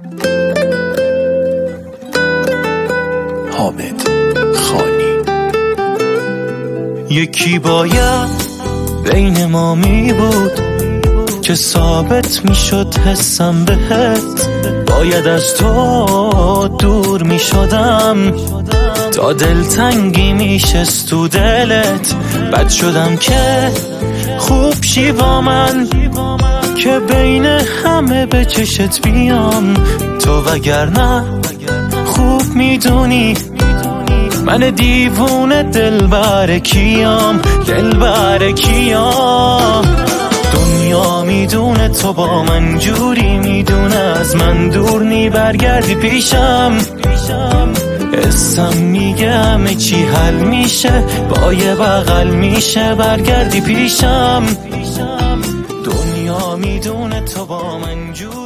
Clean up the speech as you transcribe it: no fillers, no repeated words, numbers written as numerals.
حامد خانی. یکی باید بین ما می بود که ثابت می شد حسم بهت، باید از تو دور می شدم تا دلتنگی می شست تو دلت. بد شدم که خوب شی با من که بین همه به چشت بیام تو، وگرنه خوب میدونی من دیوونه دلبر کیام، دلبر کیام. دنیا میدونه تو با من جوری میدونه از من دور نی برگردی پیشم. اسم میگه همه چی حل میشه با یه بغل میشه برگردی پیشم. دنیا میدونه تو با من جوری